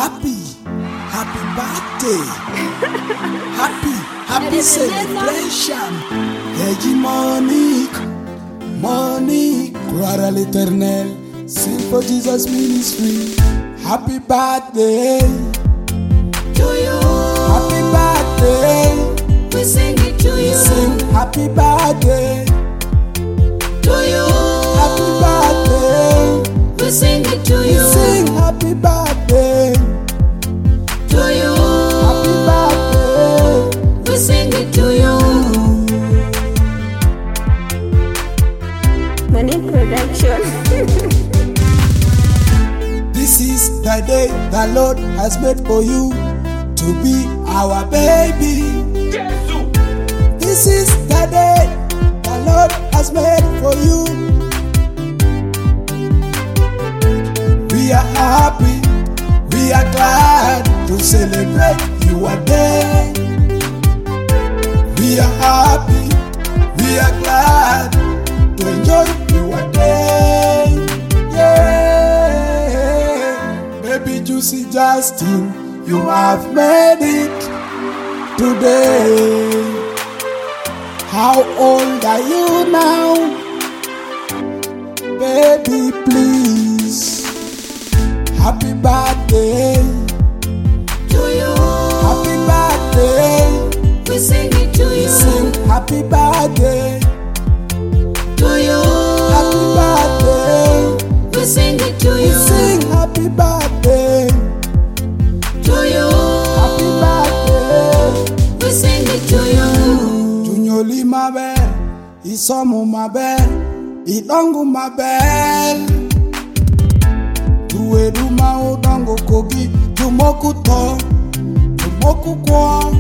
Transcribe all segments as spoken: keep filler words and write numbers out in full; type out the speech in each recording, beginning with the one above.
happy, happy birthday, happy, happy celebration. Hey Monique, Monique, gloire à l'Éternel, sing for Jesus ministry. Happy birthday to you. Happy birthday, we sing it to we you. sing happy birthday To you. happy birthday, We sing it to we you. sing happy birthday, To you. happy birthday. We sing it to you. Money production. This is the day the Lord has made for you to be our baby. This is the day the Lord has made for you. We are happy, we are glad to celebrate your day. We are happy, we are glad to enjoy your day. Yeah, baby Juicy Justin, you have made it today. How old are you now? Baby, please. Happy birthday To you. Happy birthday. We sing it to you. Sing happy birthday To you. Happy birthday. We sing it to We you. sing happy birthday To you. Happy birthday. We sing it to you. Tunyoli mabel, isomu mabel, idongu mabel. Tuwedu maudongo kogi, tumoku to, tumoku kwa.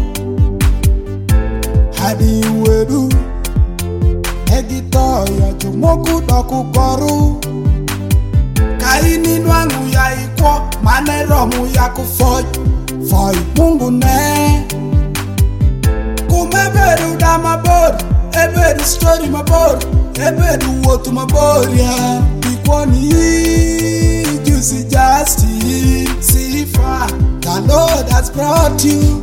Hadi wedu, edito ya tumoku doku koru. Kaini nwangu ya ikwo, maneromu ya kufoy, foy mungu ne. Kumebedu da mabor, ebedu story mabor, ebedu wotu mabor ya. Ikwani Juicy Justin, see far the Lord has brought you.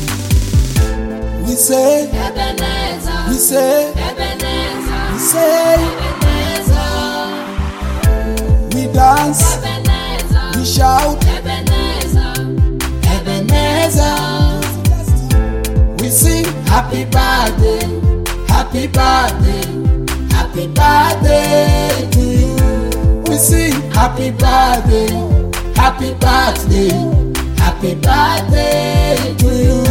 We say, Ebenezer. we say, Ebenezer. we say, Ebenezer. we dance, Ebenezer. we shout, Ebenezer. Ebenezer. We sing happy birthday, happy birthday, happy birthday to you. We sing happy birthday, happy birthday, happy birthday to you.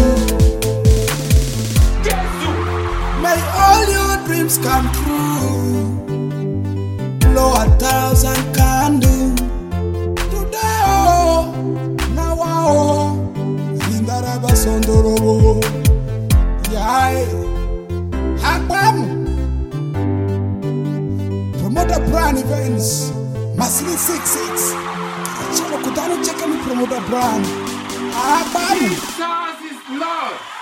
May all your dreams come true. Blow a thousand candles today, oh, now, oh, Zindaraba Sondorobo, Yai, Hagbam, Promoter Brand Events, Masili six six, Chalo Kutano check me Promoter Brand, Hagbam. Jesus is Lord.